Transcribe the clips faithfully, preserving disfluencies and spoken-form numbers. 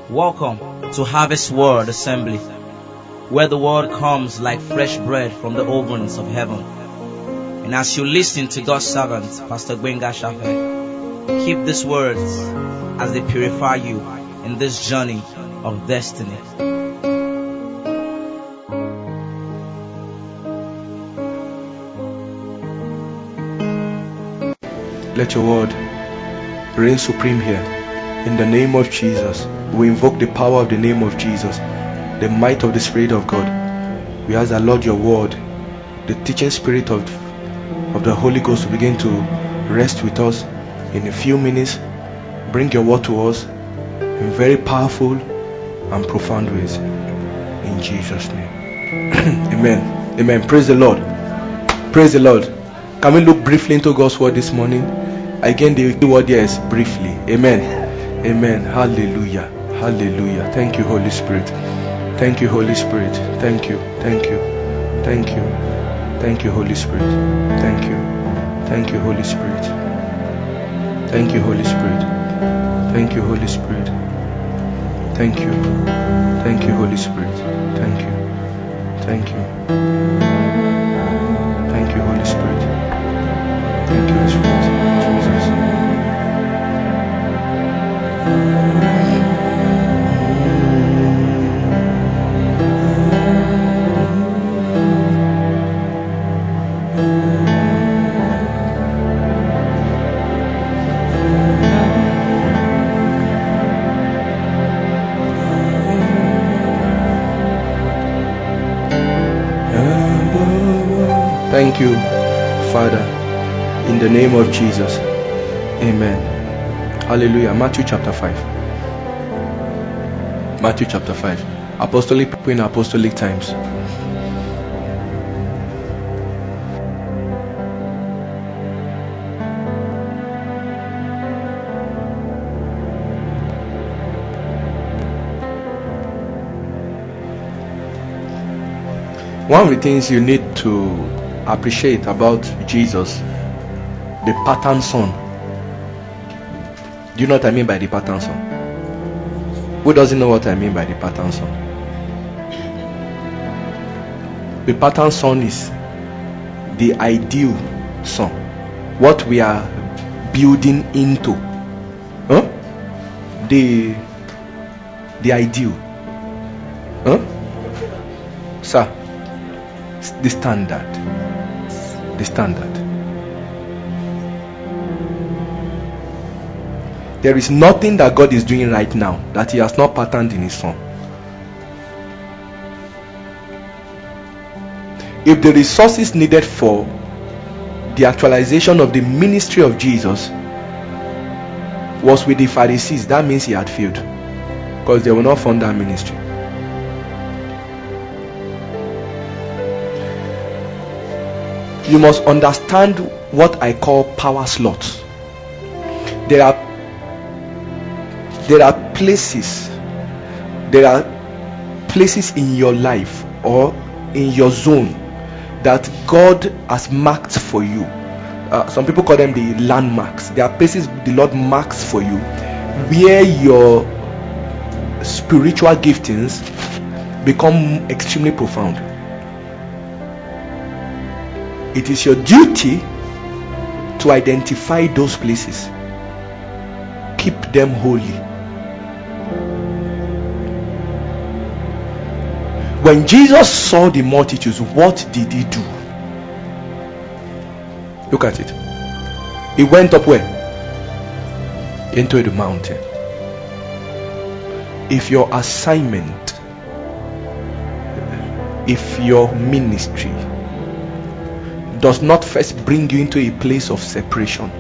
Welcome to Harvest Word Assembly, where the word comes like fresh bread from the ovens of heaven. And as you listen to God's servant, Pastor Gbenga Shafe, keep these words as they purify you in this journey of destiny. Let your word reign supreme here. In the name of Jesus, we invoke the power of the name of Jesus, the might of the Spirit of God. We ask that, Lord, your word, the teaching spirit of, of the Holy Ghost, will begin to rest with us in a few minutes. Bring your word to us in very powerful and profound ways. In Jesus' name. Amen. Amen. Praise the Lord. Praise the Lord. Can we look briefly into God's word this morning? Again, the word here is briefly. Amen. Amen. Hallelujah. Hallelujah. Thank you, Holy Spirit. Thank you, Holy Spirit. Thank you. Thank you. Thank you. Thank you, Holy Spirit. Thank you. Thank you, Holy Spirit. Thank you, Holy Spirit. Thank you, Holy Spirit. Thank you. Thank you, Holy Spirit. Thank you. Thank you. Thank you, Holy Spirit. Thank you, Holy Spirit. Jesus. Thank you, Father, in the name of Jesus. Amen. Hallelujah. Matthew chapter five. Matthew chapter five. Apostolic people in apostolic times. One of the things you need to appreciate about Jesus, the pattern son. Do you know what I mean by the pattern son? Who doesn't know what I mean by the pattern son? The pattern son is the ideal son, what we are building into. Huh? The the ideal. Huh? Sir, the standard. The standard. There is nothing that God is doing right now that He has not patterned in His Son. If the resources needed for the actualization of the ministry of Jesus was with the Pharisees, that means He had failed, because they will not fund that ministry. You must understand what I call power slots. There are there are places there are places in your life or in your zone that God has marked for you. Uh, some people call them the landmarks. There are places the Lord marks for you where your spiritual giftings become extremely profound. It is your duty to identify those places. Keep them holy. When Jesus saw the multitudes, what did He do? Look at it. He went up where? Into the mountain. If your assignment, if your ministry does not first bring you into a place of separation,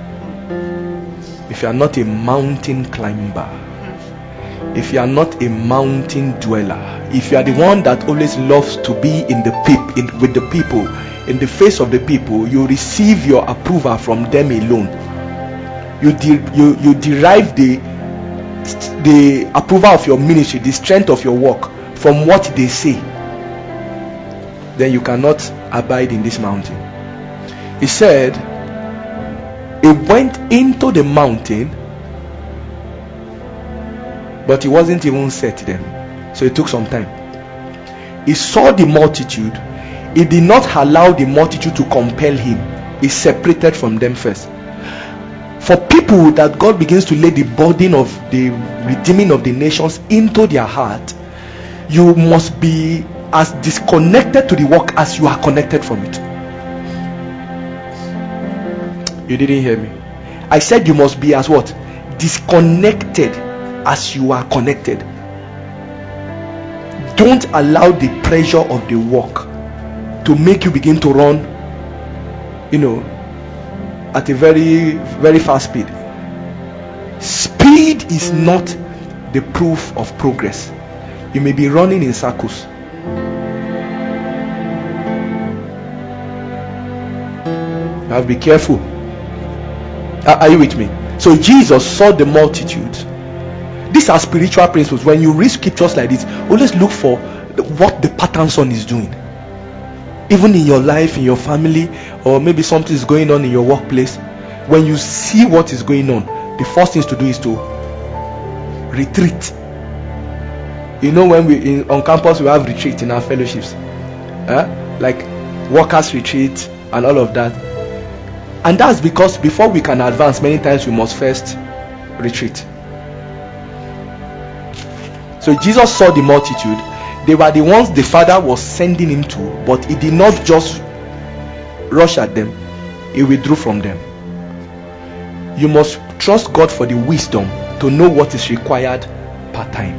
if you are not a mountain climber, if you are not a mountain dweller, if you are the one that always loves to be in the peop, in, with the people, in the face of the people, you receive your approval from them alone. You de- you you derive the the approval of your ministry, the strength of your work from what they say. Then you cannot abide in this mountain. He said, He went into the mountain but he wasn't even set then, so it took some time. He saw the multitude. He did not allow the multitude to compel him. He separated from them first. For people that God begins to lay the burden of the redeeming of the nations into their heart, you must be as disconnected to the work as you are connected from it. You didn't hear me. I said you must be as what? Disconnected as you are connected. Don't allow the pressure of the work to make you begin to run, you know, at a very, very fast speed. Speed is not the proof of progress. You may be running in circles. You have to be careful. Are you with me? So Jesus saw the multitudes. These are spiritual principles. When you read scriptures like this, always look for what the pattern son is doing. Even in your life, in your family, or maybe something is going on in your workplace. When you see what is going on, the first thing to do is to retreat. You know, when we in, on campus we have retreat in our fellowships, eh? Like workers retreat and all of that. And that's because before we can advance, many times we must first retreat. So Jesus saw the multitude. They were the ones the Father was sending him to, but he did not just rush at them. He withdrew from them. You must trust God for the wisdom to know what is required per time.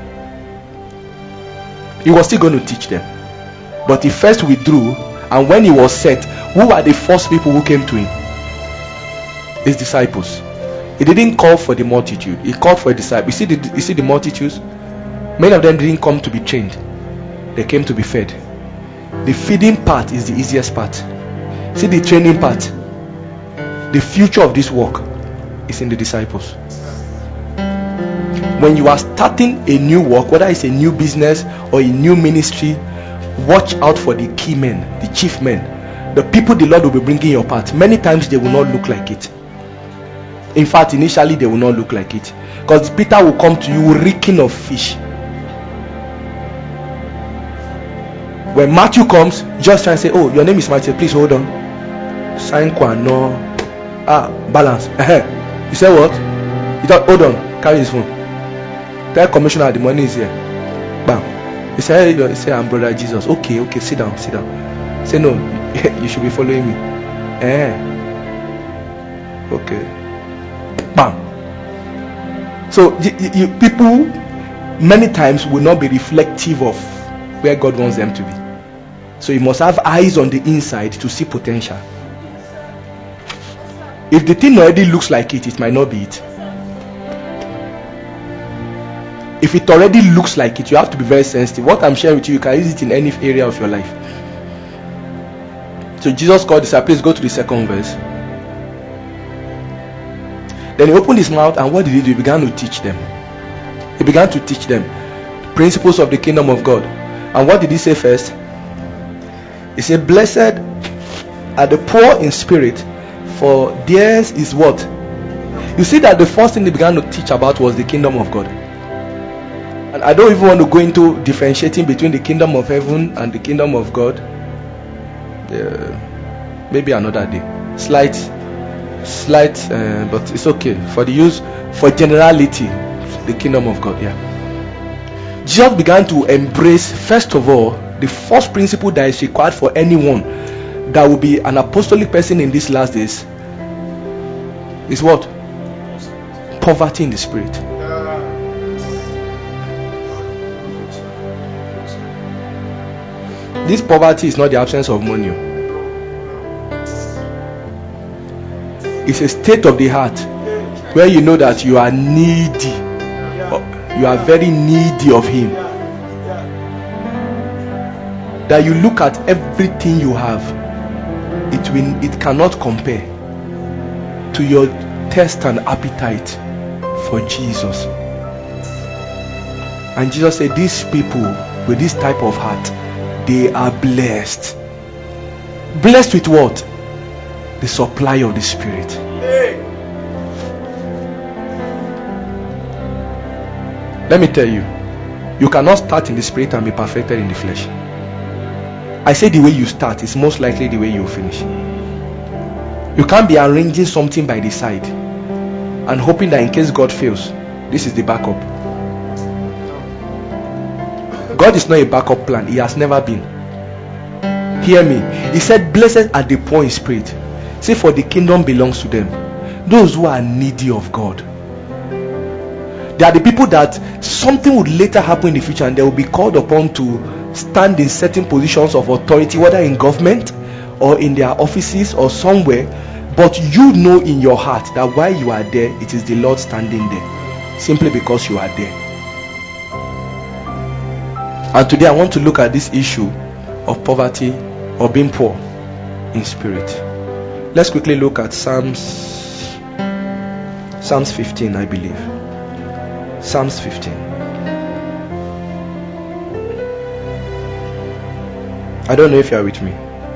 He was still going to teach them, but he first withdrew. And when he was set, who were the first people who came to him? His disciples. He didn't call for the multitude. He called for a disciple. You see the, you see the multitudes? Many of them didn't come to be trained. They came to be fed. The feeding part is the easiest part. See the training part. The future of this work is in the disciples. When you are starting a new work, whether it's a new business or a new ministry, watch out for the key men, the chief men, the people the Lord will be bringing your path. Many times they will not look like it. In fact, initially they will not look like it, because Peter will come to you reeking of fish. When Matthew comes, just try and say, "Oh, your name is Matthew. Please hold on. Sign no ah balance." You say what? You thought, hold on, carry his phone. Tell commissioner the money is here. Bam. He say, hey, say I'm brother Jesus. Okay, okay, sit down, sit down. Say no, you should be following me. Eh. Okay. Bam. So you, you, people many times will not be reflective of where God wants them to be. So you must have eyes on the inside to see potential. If the thing already looks like it, it might not be it. If it already looks like it, you have to be very sensitive. What I'm sharing with you, you can use it in any area of your life. So Jesus called the disciples. Go to the second verse. Then he opened his mouth, and what did he do? He began to teach them. He began to teach them the principles of the kingdom of God. And what did he say first? He said, "Blessed are the poor in spirit, for theirs is what?" You see that the first thing he began to teach about was the kingdom of God. And I don't even want to go into differentiating between the kingdom of heaven and the kingdom of God. Uh, maybe another day. Slight, slight, uh, but it's okay for the use, for generality, the kingdom of God. Yeah. Jesus began to embrace, first of all, the first principle that is required for anyone that will be an apostolic person in these last days is what? Poverty in the spirit. This poverty is not the absence of money. It's a state of the heart where you know that you are needy. You are very needy of Him. That you look at everything you have, it will, it cannot compare to your thirst and appetite for Jesus. And Jesus said, these people with this type of heart, they are blessed. Blessed with what? The supply of the Spirit. Let me tell you, you cannot start in the spirit and be perfected in the flesh. I say the way you start is most likely the way you finish. You can't be arranging something by the side and hoping that in case God fails, this is the backup. God is not a backup plan. He has never been. Hear me. He said, blessed are the poor in spirit. Say, for the kingdom belongs to them. Those who are needy of God. They are the people that something would later happen in the future and they will be called upon to stand in certain positions of authority, whether in government or in their offices or somewhere. But you know in your heart that while you are there, it is the Lord standing there, simply because you are there. And today I want to look at this issue of poverty or being poor in spirit. Let's quickly look at Psalms Psalms fifteen, I believe. Psalms fifteen. I don't know if you are with me.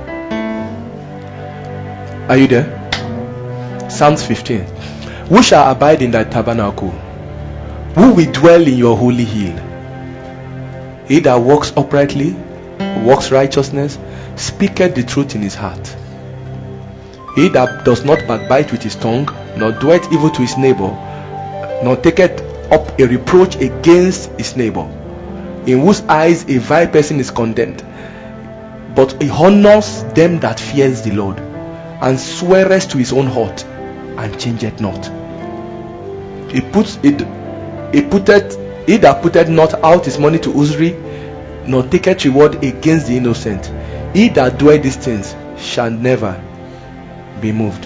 Are you there? Psalms fifteen. Who shall abide in thy tabernacle? Who will dwell in your holy hill? He that walks uprightly, walks righteousness, speaketh the truth in his heart. He that does not backbite with his tongue, nor doeth evil to his neighbor, nor taketh up a reproach against his neighbor, in whose eyes a vile person is condemned, but he honors them that fears the Lord, and sweareth to his own heart, and changeth not. He puts it. He putteth. He that putteth not out his money to usury, nor taketh reward against the innocent. He that doeth these things shall never be moved.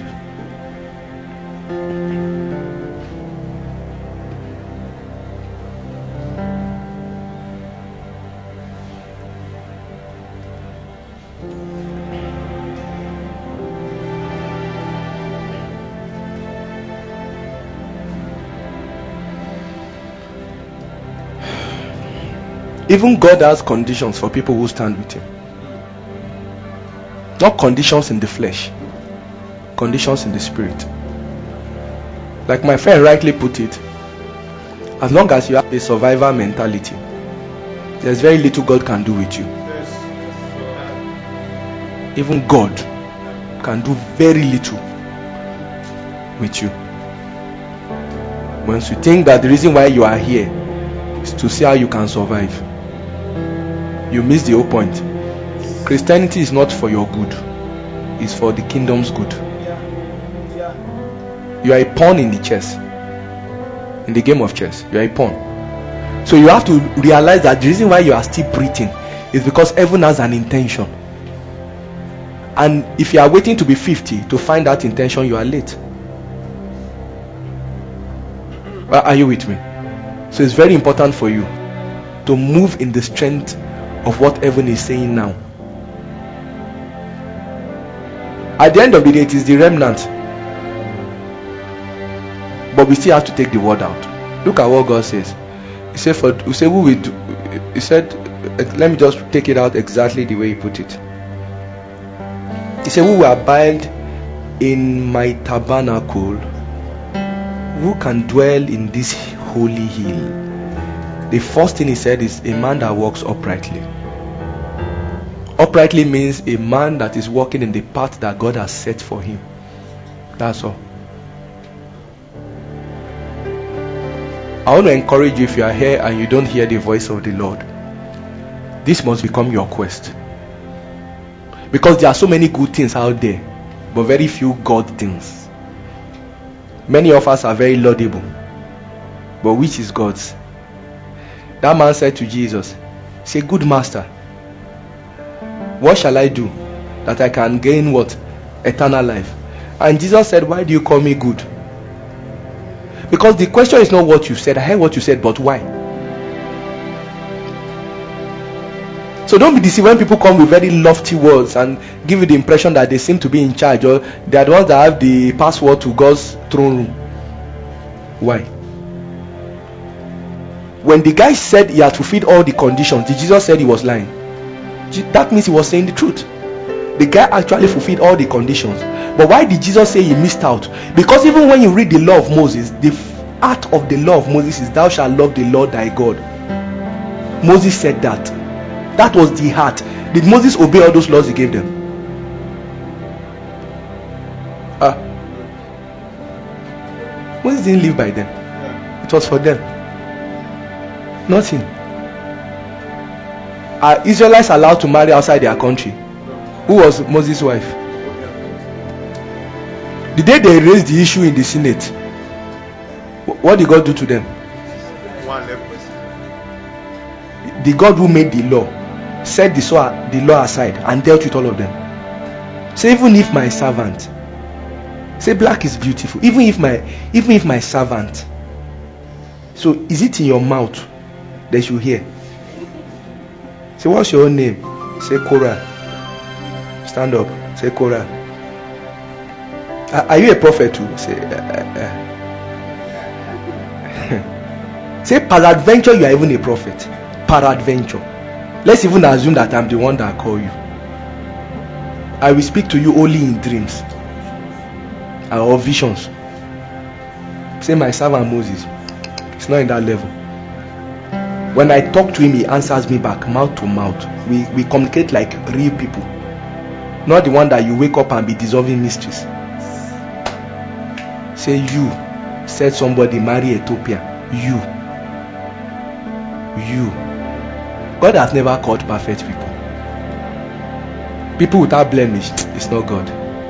Even God has conditions for people who stand with him. Not conditions in the flesh, conditions in the spirit. Like my friend rightly put it, as long as you have a survivor mentality, there's very little God can do with you. Even God can do very little with you. Once you think that the reason why you are here is to see how you can survive, you miss the whole point. Christianity is not for your good, it's for the kingdom's good. You are a pawn in the chess, in the game of chess. You are a pawn. So you have to realize that the reason why you are still breathing is because heaven has an intention. And if you are waiting to be fifty to find that intention, you are late. Are you with me? So it's very important for you to move in the strength of what heaven is saying now. At the end of the day, it is the remnant, but we still have to take the word out. Look at what God says. He said, "For we say who will do." He said, "Let me just take it out exactly the way He put it." He said, "Who will abide in my tabernacle? Who can dwell in this holy hill?" The first thing He said is a man that walks uprightly. Uprightly means a man that is walking in the path that God has set for him. That's all. I want to encourage you, if you are here and you don't hear the voice of the Lord, this must become your quest. Because there are so many good things out there, but very few God things. Many of us are very laudable, but which is God's? That man said to Jesus, "Say, good master, what shall I do that I can gain what? Eternal life?" And Jesus said, "Why do you call me good?" Because the question is not what you said. I heard what you said, but why? So don't be deceived when people come with very lofty words and give you the impression that they seem to be in charge, or they are the ones that have the password to God's throne room. Why? When the guy said he had fulfilled all the conditions, did Jesus say he was lying? That means he was saying the truth. The guy actually fulfilled all the conditions. But why did Jesus say he missed out? Because even when you read the law of Moses, the heart of the law of Moses is thou shalt love the Lord thy God. Moses said that. That was the heart. Did Moses obey all those laws he gave them? Ah. Moses didn't live by them. It was for them. Nothing. Are Israelites allowed to marry outside their country? Who was Moses' wife? The day they raised the issue in the Senate, what did God do to them? The God who made the law set the, the law aside and dealt with all of them. So even if my servant, say black is beautiful, even if my even if my servant, so is it in your mouth they should hear? Say, what's your own name? Say Korah. Stand up. Say Korah. Are, are you a prophet too? Say uh, uh, uh. Say peradventure you are even a prophet. Peradventure. Let's even assume that I'm the one that call you. I will speak to you only in dreams or visions. Say my servant Moses. It's not in that level. When I talk to him, he answers me back, mouth to mouth. We we communicate like real people. Not the one that you wake up and be dissolving mysteries. Say you said somebody marry Ethiopia. You. You. God has never called perfect people. People without blemish, it's not God.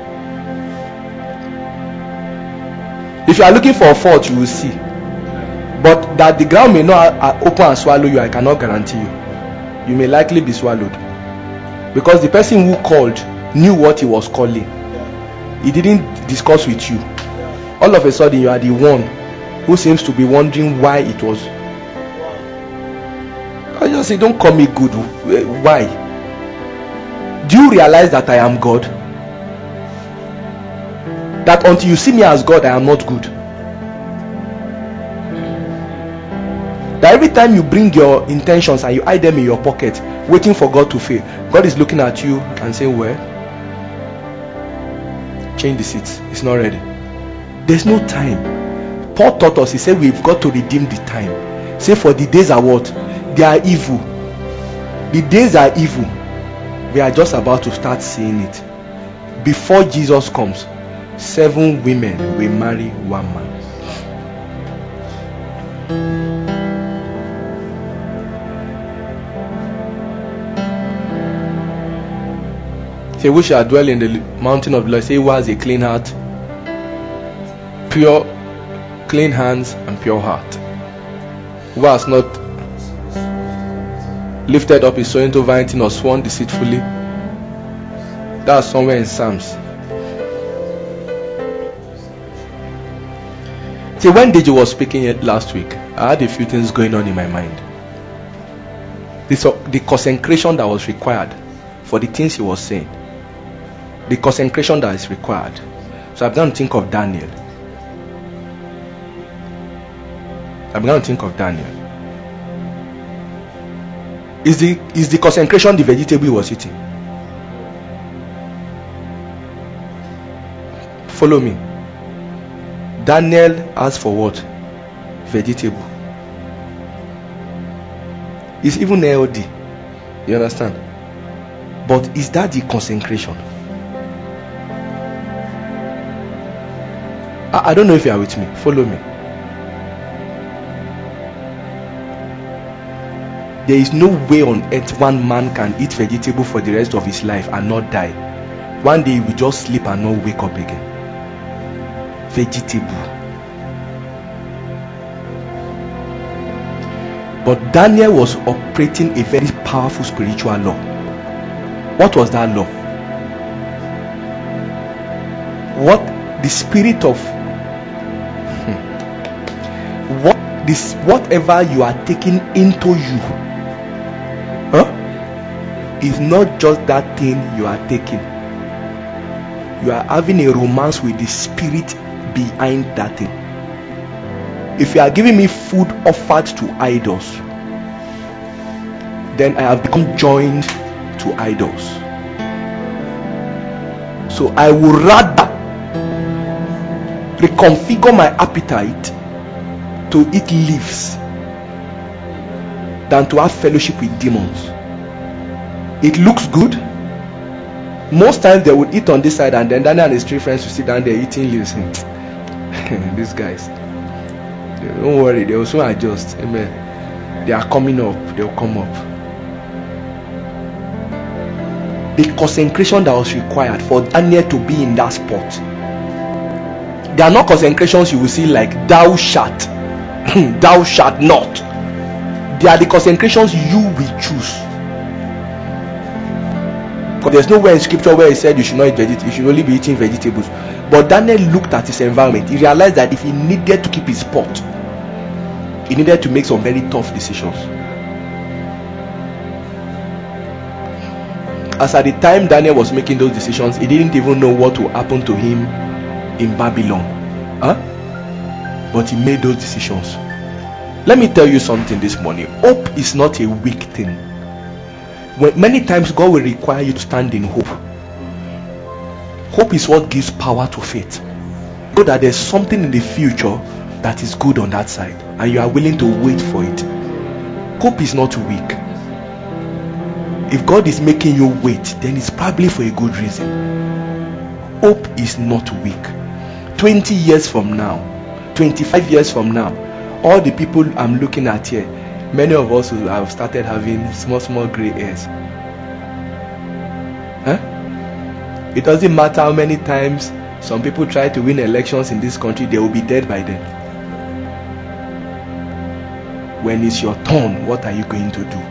If you are looking for a fault, you will see. But that the ground may not open and swallow you, I cannot guarantee you. You may likely be swallowed. Because the person who called knew what he was calling. He didn't discuss with you. All of a sudden, you are the one who seems to be wondering why it was. I just say, don't call me good. Why? Do you realize that I am God? That until you see me as God, I am not good. That every time you bring your intentions and you hide them in your pocket, waiting for God to fail, God is looking at you and saying, well, change the seats. It's not ready. There's no time. Paul taught us, he said, we've got to redeem the time. Say, for the days are what? They are evil. The days are evil. We are just about to start seeing it. Before Jesus comes, seven women will marry one man. Say, we shall dwell in the mountain of the Lord. Say, who has a clean heart, pure, clean hands, and pure heart. Who has not lifted up his soul into vanity or sworn deceitfully. That's somewhere in Psalms. See, when Deji was speaking it last week, I had a few things going on in my mind. The, so, the consecration that was required for the things he was saying. The consecration that is required. So I began to think of Daniel. I began to think of Daniel. Is the is the consecration the vegetable he was eating? Follow me. Daniel asked for what? Vegetable. It's even L D. You understand? But is that the consecration? I, I don't know if you are with me. Follow me. There is no way on earth one man can eat vegetable for the rest of his life and not die. One day he will just sleep and not wake up again. Vegetable. But Daniel was operating a very powerful spiritual law. What was that law? What the spirit of what this whatever you are taking into you, huh? Is not just that thing you are taking. You are having a romance with the spirit behind that thing. If you are giving me food offered to idols, then I have become joined to idols. So I would rather reconfigure my appetite to eat leaves than to have fellowship with demons. It looks good. Most times they would eat on this side, and then Daniel and his three friends will sit down there eating leaves. These guys, don't worry, they will soon adjust. Amen. They are coming up. They will come up. The consecration that was required for Daniel to be in that spot. There are not consecrations you will see like thou shalt, thou shalt not. They are the consecrations you will choose. Because there's nowhere in scripture where he said you should not eat vegetables, you should only be eating vegetables. But Daniel looked at his environment. He realized that if he needed to keep his spot, he needed to make some very tough decisions. As at the time Daniel was making those decisions, he didn't even know what would happen to him in Babylon. Huh? But he made those decisions. Let me tell you something this morning. Hope is not a weak thing. When many times God will require you to stand in hope. Hope is what gives power to faith. Know that there's something in the future that is good on that side, and you are willing to wait for it. Hope is not weak. If God is making you wait, then it's probably for a good reason. Hope is not weak. twenty years from now, twenty-five years from now, all the people I'm looking at here, many of us will have started having small, small gray hairs. Huh? It doesn't matter how many times some people try to win elections in this country, they will be dead by then. When it's your turn, what are you going to do?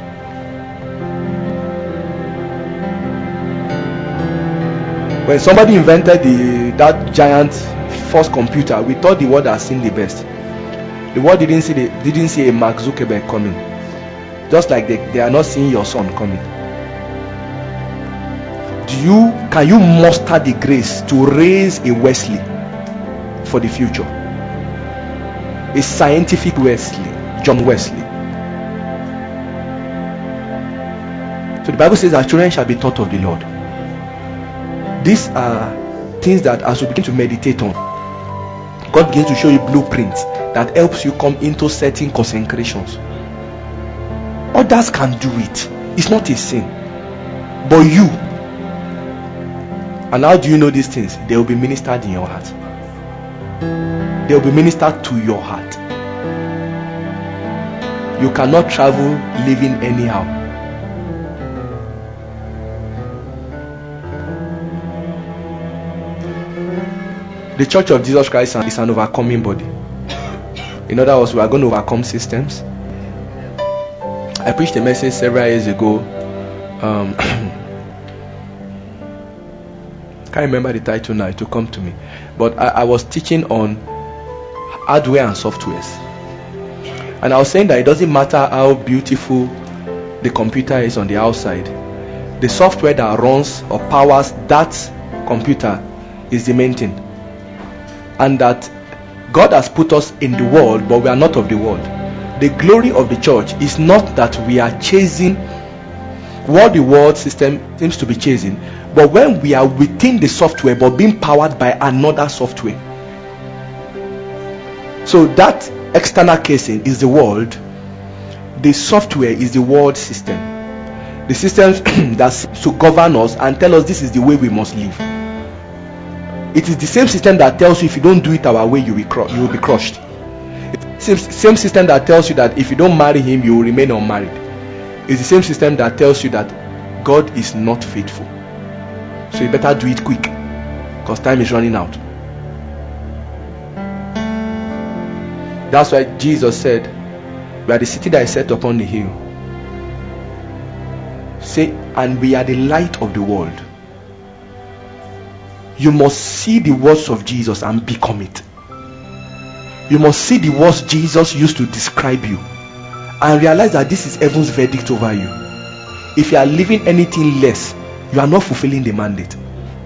When somebody invented the that giant first computer, we thought the world had seen the best. The world didn't see the, didn't see a Mark Zuckerberg coming. Just like they, they are not seeing your son coming. Do you can you muster the grace to raise a Wesley for the future? A scientific Wesley, John Wesley. So the Bible says our children shall be taught of the Lord. These are things that as you begin to meditate on, God begins to show you blueprints that helps you come into certain consecrations. Others can do it. It's not a sin. But you, and how do you know these things? They will be ministered in your heart. They will be ministered to your heart. You cannot travel living anyhow. The Church of Jesus Christ is an overcoming body. In other words, we are going to overcome systems. I preached a message several years ago. Um, can't remember the title now, it will come to me. But I, I was teaching on hardware and softwares. And I was saying that it doesn't matter how beautiful the computer is on the outside. The software that runs or powers that computer is the main thing. And that God has put us in the world, but we are not of the world. The glory of the church is not that we are chasing what the world system seems to be chasing, but when we are within the software but being powered by another software. So that external casing is the world. The software is the world system. The systems that to govern us and tell us this is the way we must live. It is the same system that tells you if you don't do it our way, you will, cru- you will be crushed. It's the same system that tells you that if you don't marry him, you will remain unmarried. It's the same system that tells you that God is not faithful. So you better do it quick, because time is running out. That's why Jesus said, we are the city that is set upon the hill. Say, and we are the light of the world. You must see the words of Jesus and become it. You must see the words Jesus used to describe you and realize that this is heaven's verdict over you. If you are living anything less, you are not fulfilling the mandate.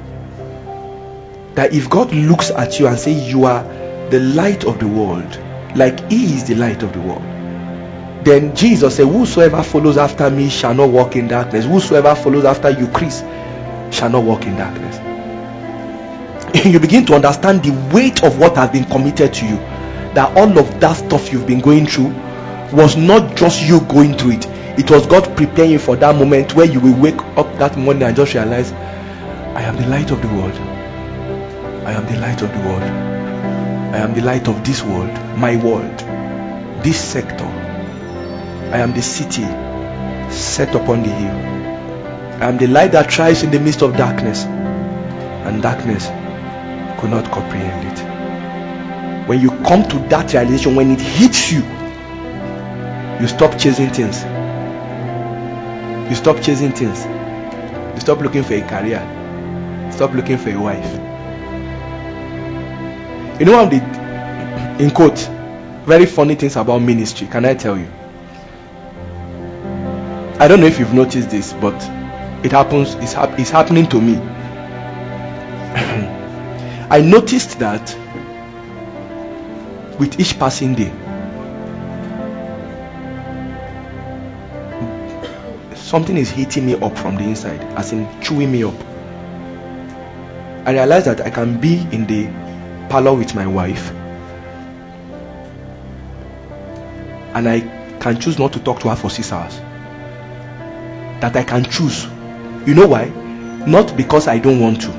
That if God looks at you and says you are the light of the world, like he is the light of the world, then Jesus said, whosoever follows after me shall not walk in darkness. Whosoever follows after you, Christ, shall not walk in darkness. You begin to understand the weight of what has been committed to you. that all of that stuff you've been going through was not just you going through it. It was God preparing you for that moment where you will wake up that morning and just realize, I am the light of the world. I am the light of the world. I am the light of this world, my world, this sector. I am the city set upon the hill. I am the light that thrives in the midst of darkness, and darkness could not comprehend it. When you come to that realization, when it hits you, you stop chasing things. You stop chasing things. You stop looking for a career. Stop looking for a wife. You know one of the, in quotes, very funny things about ministry, can I tell you? I don't know if you've noticed this, but it happens, it's, hap- it's happening to me. I noticed that with each passing day, something is hitting me up from the inside, as in chewing me up. I realized that I can be in the parlor with my wife, and I can choose not to talk to her for six hours. That I can choose. You know why? Not because I don't want to,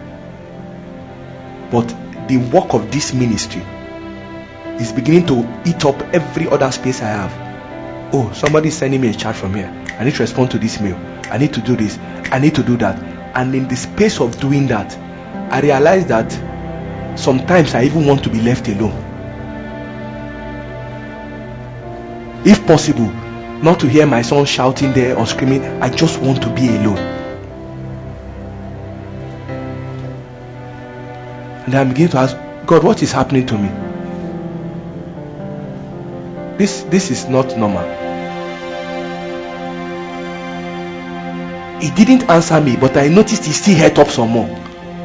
but the work of this ministry is beginning to eat up every other space I have. Oh, somebody is sending me a chat from here. I need to respond to this mail. I need to do this. I need to do that. And in the space of doing that, I realize that sometimes I even want to be left alone. If possible, not to hear my son shouting there or screaming. I just want to be alone. And I begin to ask God, what is happening to me? This this is not normal. He didn't answer me, but I noticed he still held up some more.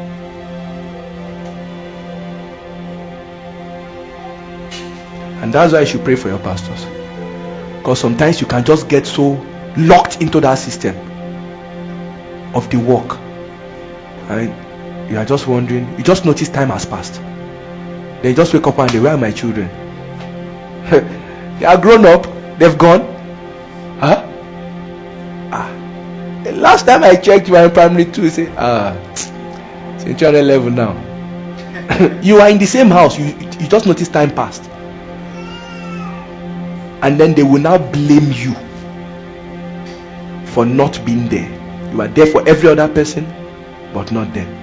And that's why you should pray for your pastors. Because sometimes you can just get so locked into that system of the work, and you are just wondering, you just notice time has passed. Then you just wake up and say, where are my children? They are grown up, they've gone. Huh? Ah. The last time I checked, you were in primary two. You say, ah, it's in two hundred level now. You are in the same house, you, you just notice time passed. And then they will now blame you for not being there. You are there for every other person, but not them.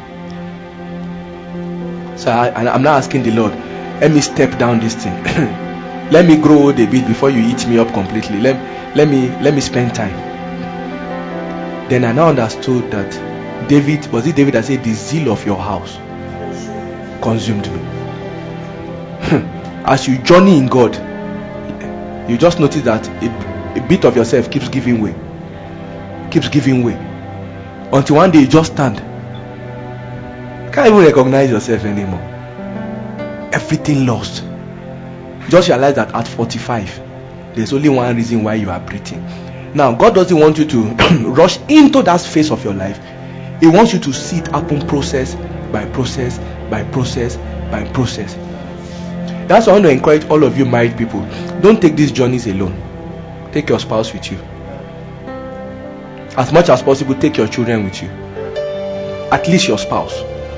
So I, I'm now asking the Lord, let me step down this thing. Let me grow old a bit before you eat me up completely. Let, let me let me spend time. Then I now understood that David, was it David that said, the zeal of your house consumed me. As you journey in God, you just notice that a, a bit of yourself keeps giving way. Keeps giving way. Until one day you just stand. You can't even recognize yourself anymore. Everything lost. Just realize that at forty-five, there's only one reason why you are breathing. Now, God doesn't want you to rush into that phase of your life. He wants you to see it happen process by process, by process, by process. That's why I want to encourage all of you married people. Don't take these journeys alone. Take your spouse with you. As much as possible, take your children with you. At least your spouse.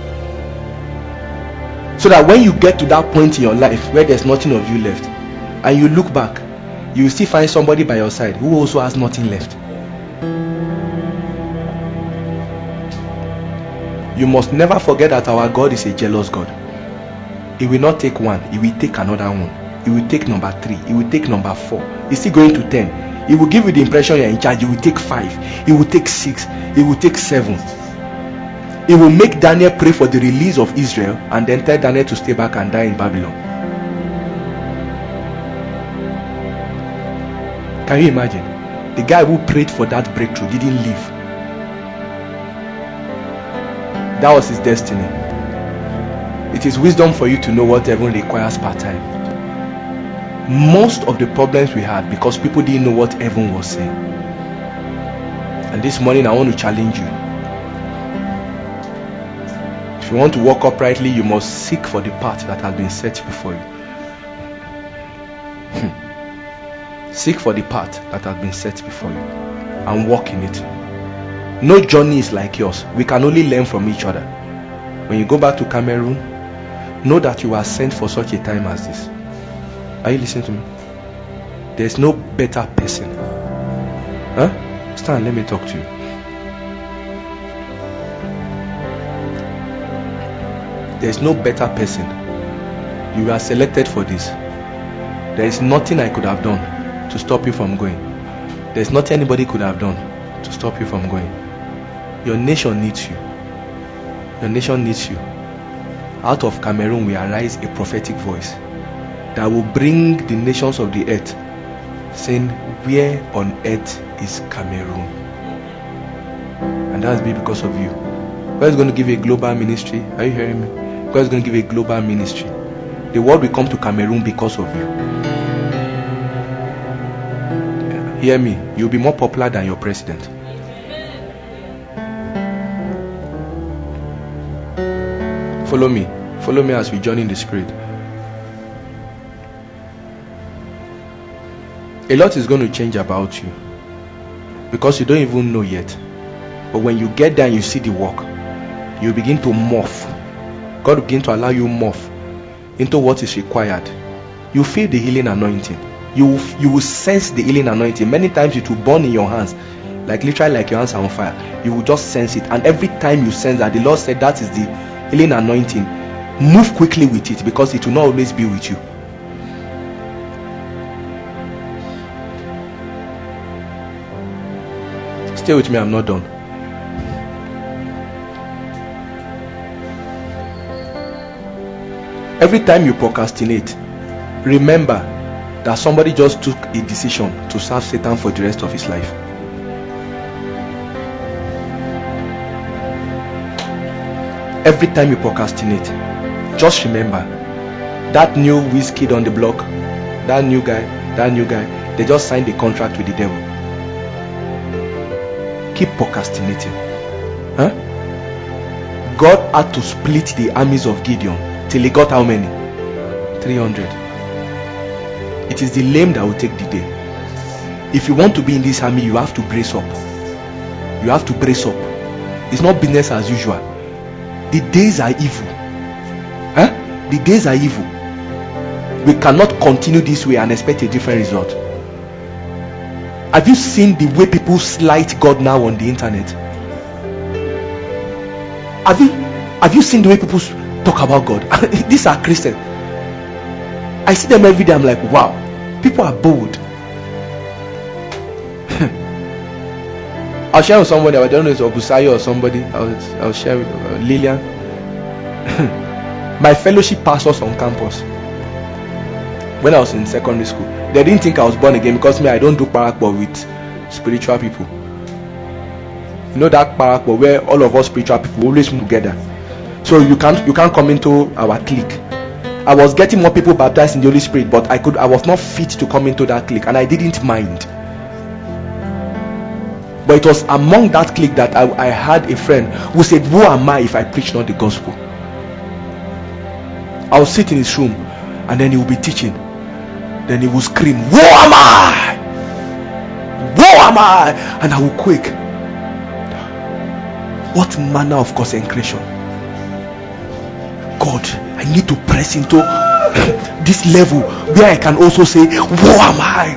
So that when you get to that point in your life where there's nothing of you left, and you look back, you will still find somebody by your side who also has nothing left. You must never forget that our God is a jealous God. He will not take one, he will take another one. He will take number three, he will take number four. He's still going to ten. He will give you the impression you're in charge. He will take five, he will take six, he will take seven. He will make Daniel pray for the release of Israel and then tell Daniel to stay back and die in Babylon. Can you imagine? The guy who prayed for that breakthrough didn't live. That was his destiny. It is wisdom for you to know what heaven requires part-time. Most of the problems we had because people didn't know what heaven was saying. And this morning I want to challenge you. If you want to walk uprightly, you must seek for the path that has been set before you. Seek for the path that has been set before you and walk in it. No journey is like yours. We can only learn from each other. When you go back to Cameroon, know that you are sent for such a time as this. Are you listening to me? There's no better person. Huh? Stand, let me talk to you. There's no better person. You are selected for this. There is nothing I could have done to stop you from going. There's nothing anybody could have done to stop you from going. Your nation needs you. Your nation needs you. Out of Cameroon will arise a prophetic voice that will bring the nations of the earth, saying, where on earth is Cameroon? And that's be because of you. God is going to give a global ministry. Are you hearing me? God is going to give a global ministry. The world will come to Cameroon because of you. Hear me. You'll be more popular than your president. Follow me. Follow me as we journey in the spirit. A lot is going to change about you because you don't even know yet. But when you get there and you see the work, you begin to morph. God will begin to allow you morph into what is required. You feel the healing anointing. You you will sense the healing anointing. Many times it will burn in your hands, like literally like your hands are on fire. You will just sense it, and every time you sense that, the Lord said that is the healing anointing. Move quickly with it because it will not always be with you. Stay with me, I'm not done. Every time you procrastinate, remember that somebody just took a decision to serve Satan for the rest of his life. Every time you procrastinate, just remember that new whiz kid on the block, that new guy, that new guy, they just signed a contract with the devil. Keep procrastinating. Huh? God had to split the armies of Gideon till he got how many? three hundred. It is the lame that will take the day. If you want to be in this army, you have to brace up. You have to brace up. It's not business as usual. The days are evil. Huh? The days are evil. We cannot continue this way and expect a different result. Have you seen the way people slight God now on the internet? Have you have you seen the way people talk about God? These are Christians. I see them every day. I'm like, wow, people are bold. I'll share with somebody. I don't know if it's Obusayo or somebody. I'll, I'll share with uh, Lillian. My fellowship pastors on campus, when I was in secondary school, they didn't think I was born again because me, I don't do parakbo with spiritual people. You know that parakbo where all of us spiritual people always move together. So you can't you can't come into our clique. I was getting more people baptized in the Holy Spirit, but I could I was not fit to come into that clique, and I didn't mind. But it was among that clique that I, I had a friend who said, who am I if I preach not the gospel? I would sit in his room and then he would be teaching. Then he would scream, who am I? Who am I? And I would quake. What manner of consecration? God, I need to press into this level where I can also say, who am I?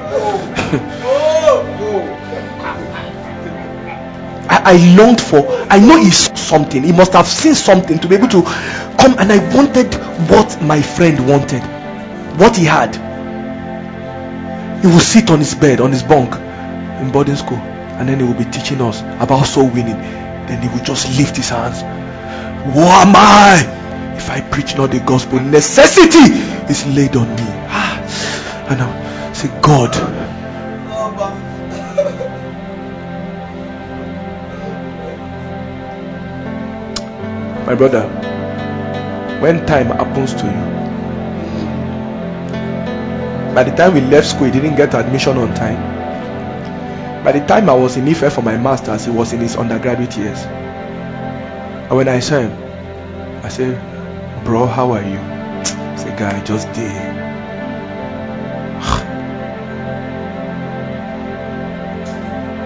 I, I longed for, I know he saw something, he must have seen something to be able to come, and I wanted what my friend wanted, what he had. He would sit on his bed, on his bunk in boarding school, and then he would be teaching us about soul winning. Then he would just lift his hands. Who am I if I preach not the gospel? Necessity is laid on me. And I say, God, my brother, when time happens to you, by the time we left school, he didn't get admission on time. By the time I was in Ife for my master's, he was in his undergraduate years. And when I saw him, I said, bro, how are you? I said, guy, just there.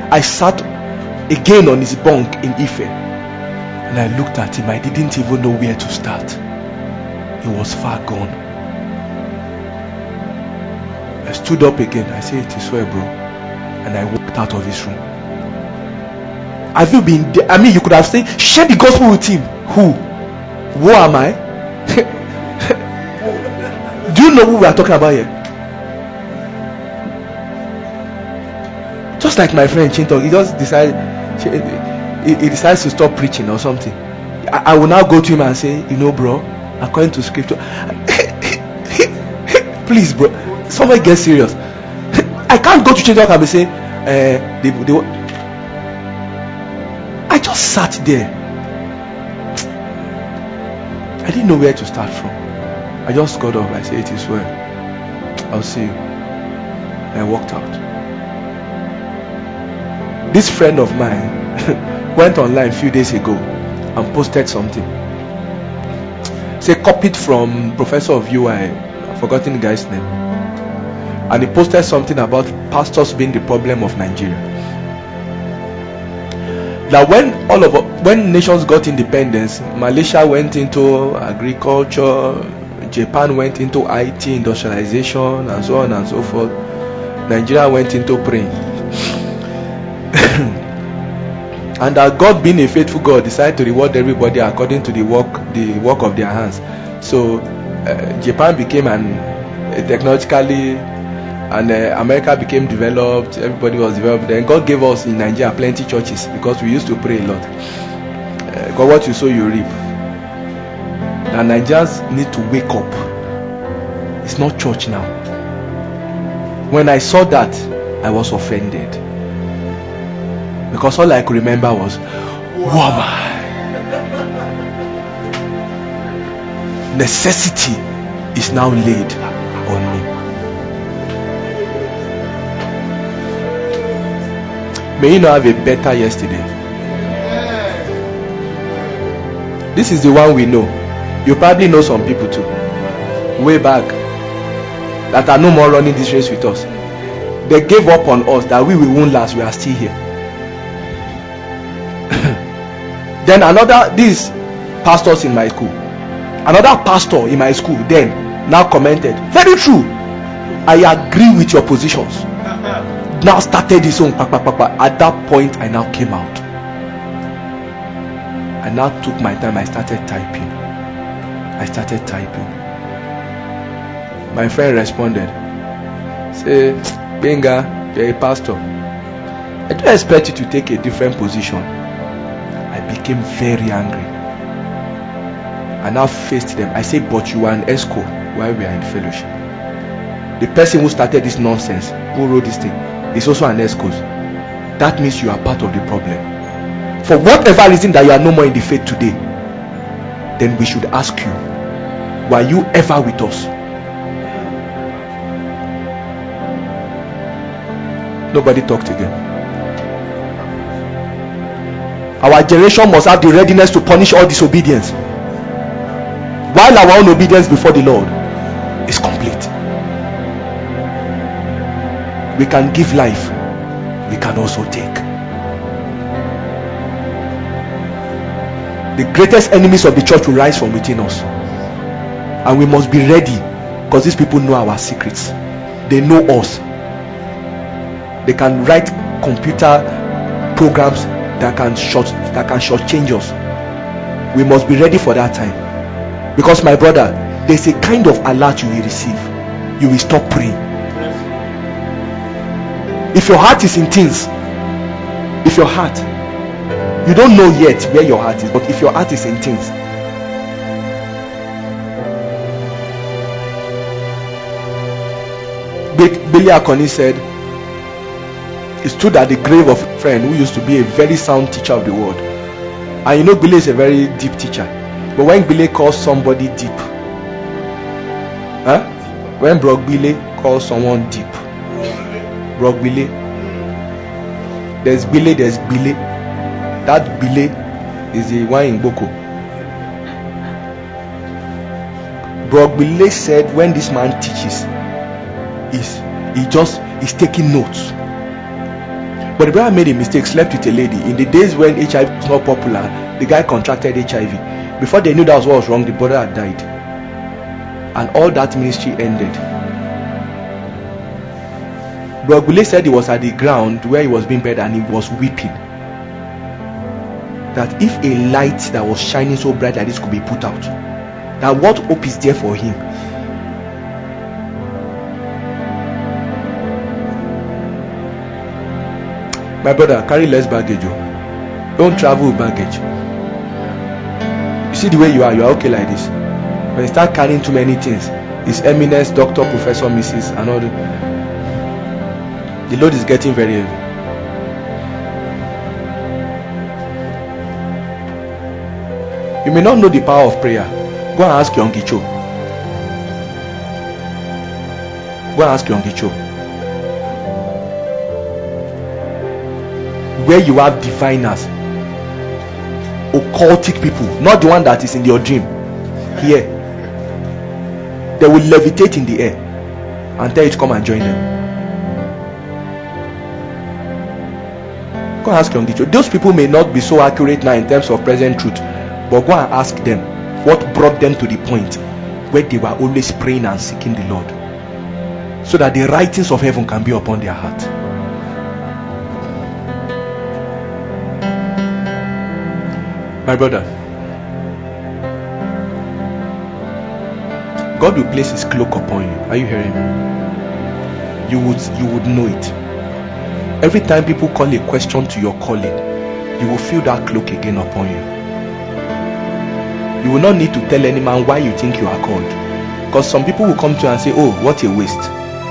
I sat again on his bunk in Ife, and I looked at him. I didn't even know where to start. He was far gone. I stood up again. I said, "It is well, bro," and I walked out of his room. Have you been there? I mean, you could have said, share the gospel with him. Who? Who am I? Do you know who we are talking about here? Just like my friend Chintok, he just decided he, he decides to stop preaching or something. I, I will now go to him and say, you know, bro, according to scripture, please, bro, somebody get serious. I can't go to Chintok and be saying, uh, they, they, I just sat there. I didn't know where to start from. I just got up. I said, it is well. I'll see you. And I walked out. This friend of mine went online a few days ago and posted something. Say copied from Professor of U I. I've forgotten the guy's name. And he posted something about pastors being the problem of Nigeria. Now, when all of when nations got independence, Malaysia went into agriculture, Japan went into I T industrialization, and so on and so forth. Nigeria went into praying. And that God, being a faithful God, decided to reward everybody according to the work, the work of their hands. So uh, Japan became an uh, technologically, and uh, America became developed. Everybody was developed. Then God gave us in Nigeria plenty churches because we used to pray a lot. Uh, God, what you sow, you reap. And Nigerians need to wake up. It's not church now. When I saw that, I was offended, because all I could remember was, who am I? Necessity is now laid on me. May you not have a better yesterday. This is the one we know. You probably know some people too, way back, that are no more running this race with us. They gave up on us, that we, we won't last. We are still here. Then another, these pastors in my school, another pastor in my school then now commented, very true, I agree with your positions. Now started his own. At that point, I now came out. I now took my time. I started typing. I started typing. My friend responded, say, Benga, you're a pastor. I don't expect you to take a different position. I became very angry. I now faced them. I said, but you are an ESCO while we are in fellowship. The person who started this nonsense, who wrote this thing, is also an ESCO. That means you are part of the problem. For whatever reason that you are no more in the faith today, then we should ask you, were you ever with us? Nobody talked again. Our generation must have the readiness to punish all disobedience, while our own obedience before the Lord is complete. We can give life, we can also take. The greatest enemies of the church will rise from within us, and we must be ready, because these people know our secrets. They know us. They can write computer programs that can short that can shortchange us. We must be ready for that time, because my brother, there's a kind of alert you will receive. You will stop praying. If your heart is in things, if your heart, you don't know yet where your heart is, but if your heart is in things, Billy Akoni said, he stood at the grave of a friend who used to be a very sound teacher of the word. And you know, Billy is a very deep teacher. But when Billy calls somebody deep, huh? When Brock Billy calls someone deep, Brock Billy, there's Billy, there's Billy. That Billy is the one in Boko. Brock Billy said, when this man teaches, is he just is taking notes. But the brother made a mistake, slept with a lady. In the days when H I V was not popular, the guy contracted H I V. Before they knew that was what was wrong, the brother had died. And all that ministry ended. Bro Gule said he was at the ground where he was being buried and he was weeping. That if a light that was shining so bright like this could be put out, that what hope is there for him? My brother, carry less baggage. Oh. Don't travel with baggage. You see the way you are, you are okay like this. When you start carrying too many things, His Eminence, Doctor, Professor, Missus and all the, the load is getting very heavy. You may not know the power of prayer. Go and ask your Ongicho. Go and ask your Ongicho. Where you have diviners, occultic people, not the one that is in your dream. Here, they will levitate in the air and tell you to come and join them. Go and ask your Ongicho. Those people may not be so accurate now in terms of present truth. But go and ask them what brought them to the point where they were always praying and seeking the Lord, so that the writings of heaven can be upon their heart. My brother, God will place His cloak upon you. Are you hearing me? You would, you would know it. Every time people call a question to your calling, you will feel that cloak again upon you. You will not need to tell any man why you think you are called. Because some people will come to you and say, oh, what a waste.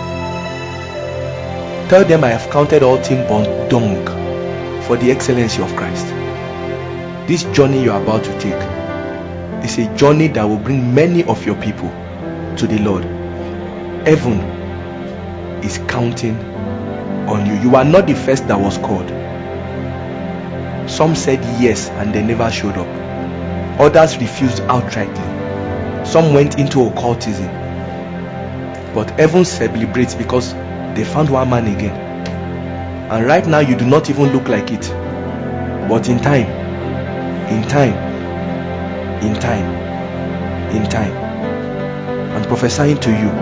Tell them I have counted all things but dung for the excellency of Christ. This journey you are about to take is a journey that will bring many of your people to the Lord. Heaven is counting on you. You are not the first that was called. Some said yes and they never showed up. Others refused outrightly. Some went into occultism. But heaven celebrates because they found one man again. And right now you do not even look like it. But in time, in time, in time, in time, I'm prophesying to you.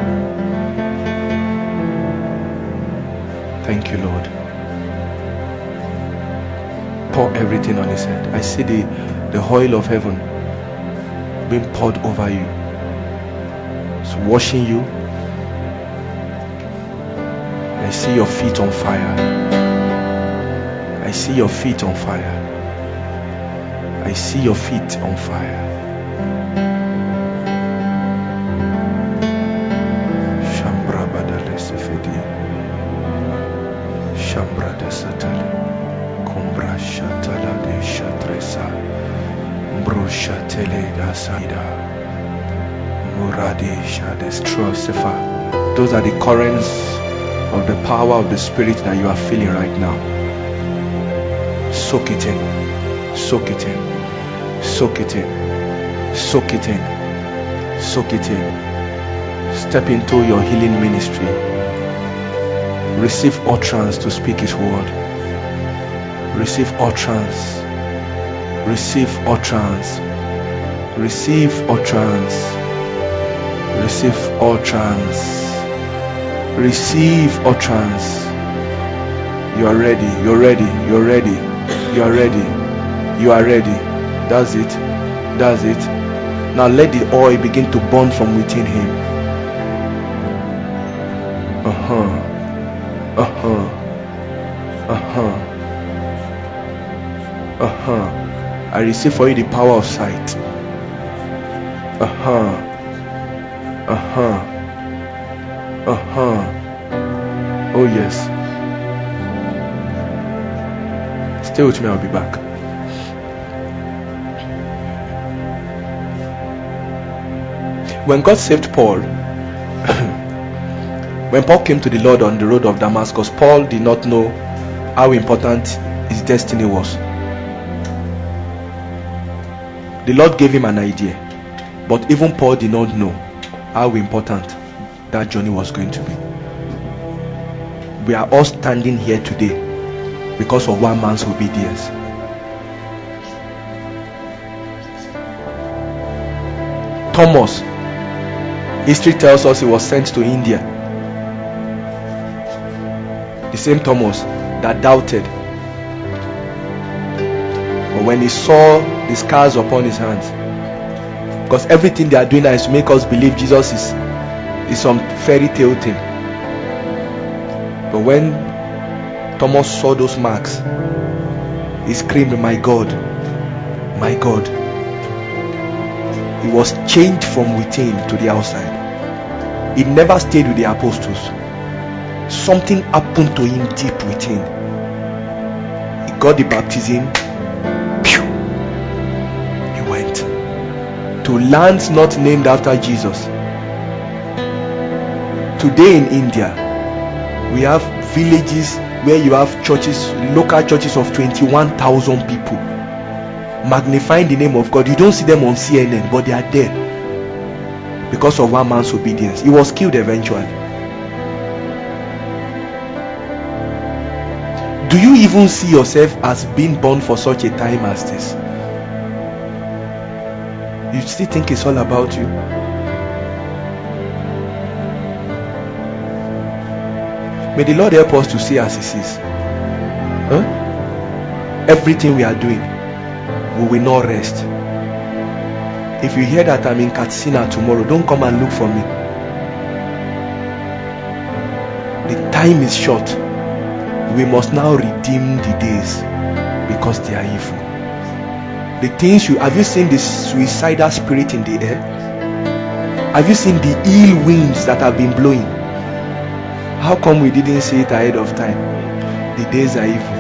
Thank you, Lord. Pour everything on His head. I see the The oil of heaven being poured over you. It's washing you. I see your feet on fire. I see your feet on fire. I see your feet on fire. Shambra badale sefedi. Shambra de satale. Kumbra shatala de shatresa. Those are the currents of the power of the Spirit that you are feeling right now. Soak it in. Soak it in. Soak it in. Soak it in. Soak it in. Step into your healing ministry. Receive utterance to speak His word. Receive utterance. Receive utterance. Receive utterance. Receive utterance. Receive utterance. You are ready. You're ready. You're ready. You are ready. You are ready. That's it. That's it. Now let the oil begin to burn from within him. Uh-huh. Uh-huh. Uh-huh. Uh-huh. I receive for you the power of sight. Uh-huh. Uh-huh. Uh-huh. Oh yes. Stay with me, I'll be back. When God saved Paul, when Paul came to the Lord on the road of Damascus, Paul did not know how important his destiny was. The Lord gave him an idea, but even Paul did not know how important that journey was going to be. We are all standing here today because of one man's obedience. Thomas, history tells us he was sent to India. The same Thomas that doubted. But when he saw the scars upon his hands, because everything they are doing now is to make us believe Jesus is, is some fairy tale thing. But when Thomas saw those marks, he screamed, "My God, my God." He was changed from within to the outside. He never stayed with the apostles. Something happened to him deep within. He got the baptism. Pew! He went to lands not named after Jesus. Today in India, we have villages where you have churches, local churches of twenty-one thousand people, magnifying the name of God. You don't see them on C N N, but they are there because of one man's obedience. He was killed eventually. Do you even see yourself as being born for such a time as this? You still think it's all about you? May the Lord help us to see as He sees. Huh? Everything we are doing, we will not rest. If you hear that I'm in Katsina tomorrow, don't come and look for me. The time is short. We must now redeem the days because they are evil. The things you have you seen the suicidal spirit in the air? Have you seen the ill winds that have been blowing? How come we didn't see it ahead of time? The days are evil.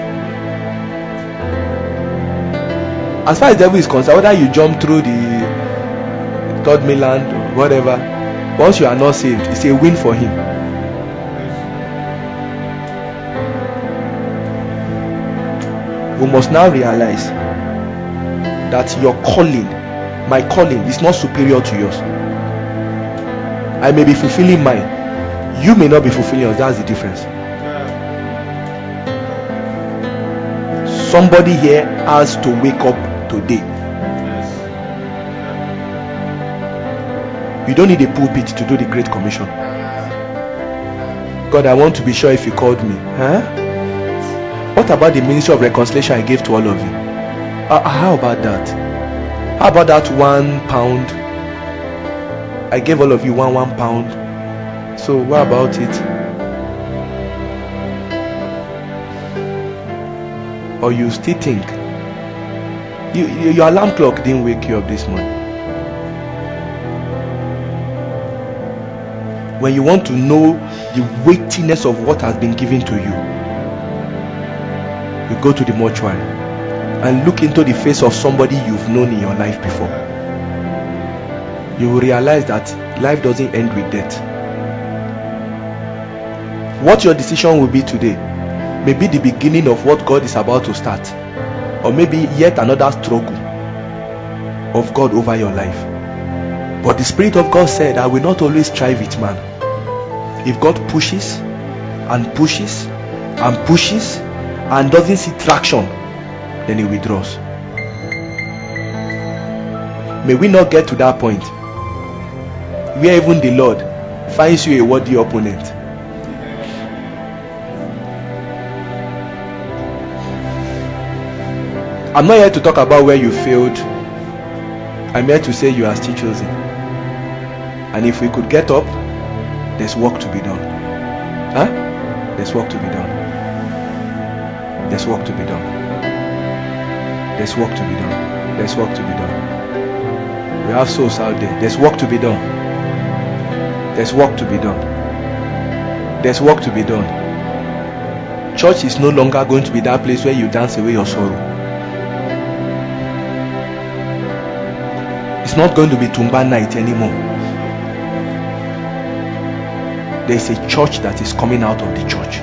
As far as the devil is concerned, whether you jump through the third mainland or whatever, once you are not saved, it's a win for him. We must now realize that your calling, my calling, is not superior to yours. I may be fulfilling mine, you may not be fulfilling yours. That's the difference. Somebody here has to wake up today. You don't need a pulpit to do the Great Commission. God, I want to be sure if you called me. Huh? What about the ministry of reconciliation I gave to all of you? Uh, how about that? How about that one pound? I gave all of you one one pound. So what about it? Or you still think you, you, your alarm clock didn't wake you up this morning? When you want to know the weightiness of what has been given to you, you go to the mortuary and look into the face of somebody you've known in your life before. You will realize that life doesn't end with death. What your decision will be today may be the beginning of what God is about to start, or maybe yet another struggle of God over your life. But the Spirit of God said, I will not always strive with man. If God pushes and pushes and pushes and doesn't see traction, then He withdraws. May we not get to that point where even the Lord finds you a worthy opponent. I'm not here to talk about where you failed. I'm here to say you are still chosen. And if we could get up, there's work to be done. Huh? There's work to be done. There's work to be done. There's work to be done. There's work to be done. We have souls out there. There's work to be done. There's work to be done. There's work to be done. Church is no longer going to be that place where you dance away your sorrow. It's not going to be Tumba night anymore. There's a church that is coming out of the church.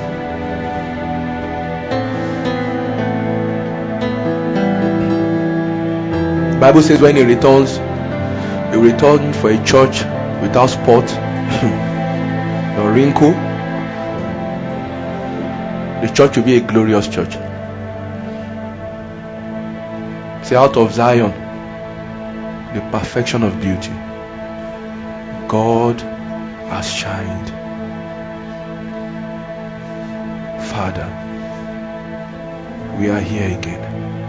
The Bible says when He returns, He will return for a church without spot or wrinkle The church will be a glorious church. Say, out of Zion, the perfection of beauty, God has shined. Father, we are here again.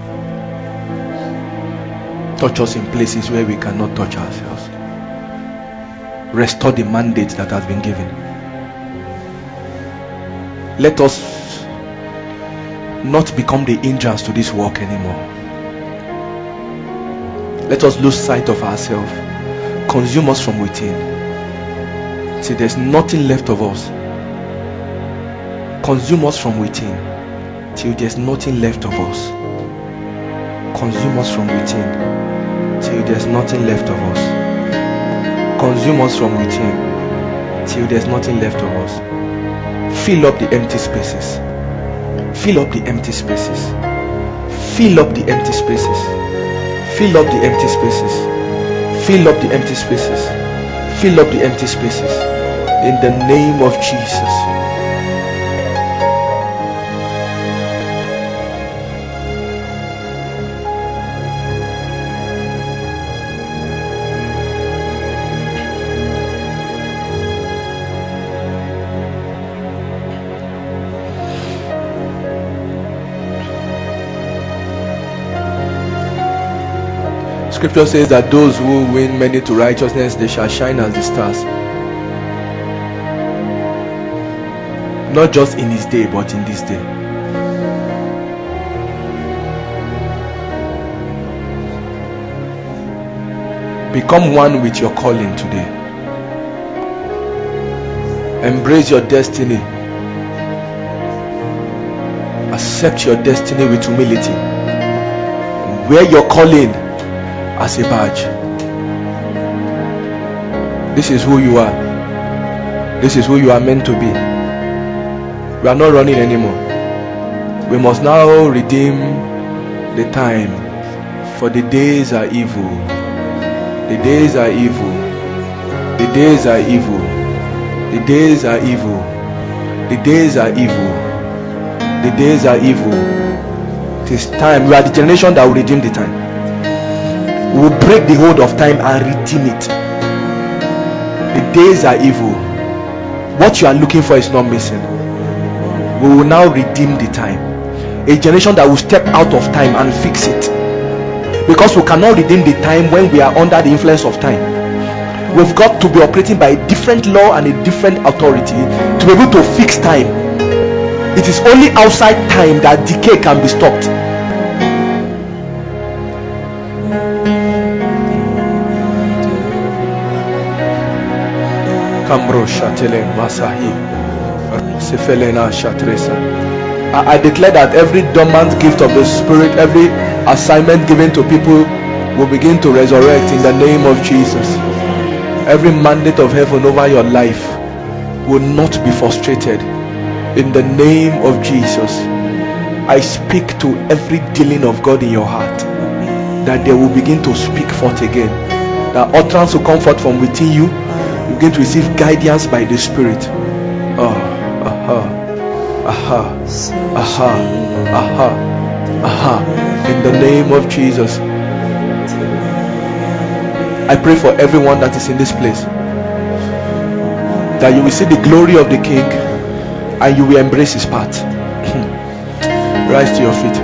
Touch us in places where we cannot touch ourselves. Restore the mandate that has been given. Let us not become the hindrance to this work anymore. Let us lose sight of ourselves. Consume us from within. See, there's nothing left of us. Consume us from within till there's nothing left of us. Consume us from within till there's nothing left of us. Consume us from within till there's nothing left of us. Fill up the empty spaces. Fill up the empty spaces. Fill up the empty spaces. Fill up the empty spaces. Fill up the empty spaces. Fill up the empty spaces. In the name of Jesus. Scripture says that those who win many to righteousness, they shall shine as the stars. Not just in his day, but in this day. Become one with your calling today. Embrace your destiny. Accept your destiny with humility. Wear your calling as a badge. This is who you are. This is who you are meant to be. We are not running anymore. We must now redeem the time, for the days are evil. The days are evil. The days are evil. The days are evil. The days are evil. The days are evil. It is time. We are the generation that will redeem the time. We will break the hold of time and redeem it. The days are evil. What you are looking for is not missing. We will now redeem the time. A generation that will step out of time and fix it. Because we cannot redeem the time when we are under the influence of time. We've got to be operating by a different law and a different authority to be able to fix time. It is only outside time that decay can be stopped. I declare that every dormant gift of the Spirit, every assignment given to people will begin to resurrect in the name of Jesus. Every mandate of heaven over your life will not be frustrated in the name of Jesus. I speak to every dealing of God in your heart, that they will begin to speak forth again, that utterance will come forth from within you. You begin to receive guidance by the Spirit. Oh, aha, aha, aha, aha, aha. In the name of Jesus. I pray for everyone that is in this place, that you will see the glory of the King and you will embrace his path. Rise to your feet.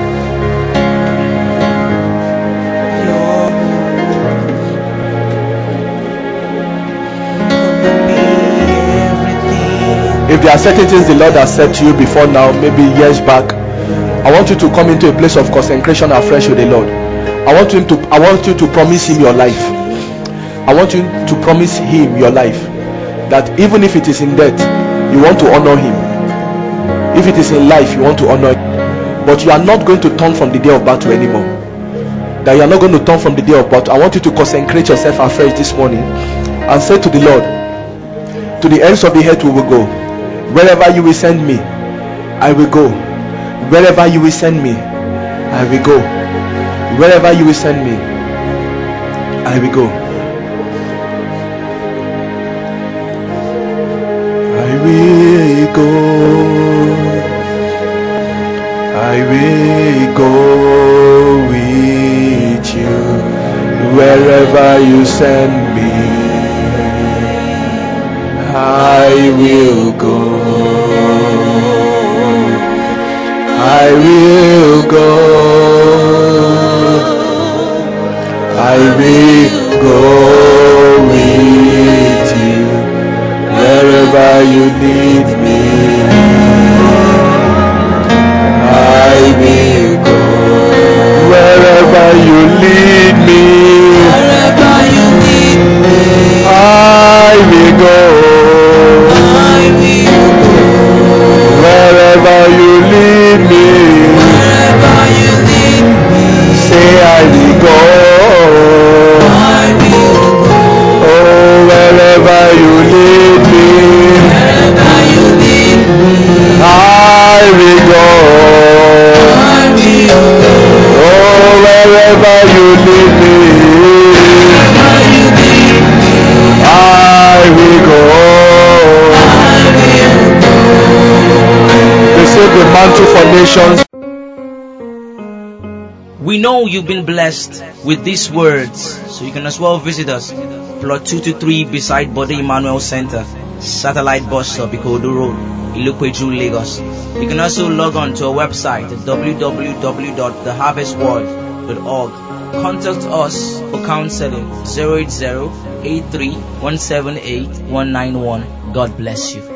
If there are certain things the Lord has said to you before now, maybe years back, I want you to come into a place of consecration afresh with the Lord. I want him to I want you to promise him your life. I want you to promise him your life. That even if it is in death, you want to honor him. If it is in life, you want to honor him. But you are not going to turn from the day of battle anymore. That you are not going to turn from the day of battle. I want you to consecrate yourself afresh this morning and say to the Lord, to the ends of the earth we will go. Wherever you will send me, I will go. Wherever you will send me, I will go. Wherever you will send me, I will go. I will go will go with you wherever you send me. I will go. I will go. I will go with you wherever you need me. I will go wherever you lead me. Wherever you lead me, I will go. I will go. Wherever you lead me. Wherever you lead me, Say I will go. I will go. Oh, wherever you lead me. Wherever you lead me, I will go. I will go. Oh, wherever you lead me. Wherever you lead me, I will go. I will go. Receive the mantle for nations. We know you've been blessed with these words, so you can as well visit us. Plot two two three beside Bode Emmanuel Center, Satellite Bus Stop, Ikodu Road, Ilukweju, Lagos. You can also log on to our website at w w w dot the harvest world dot org. Contact us for counseling zero eight zero, eight three one seven eight one nine one. God bless you.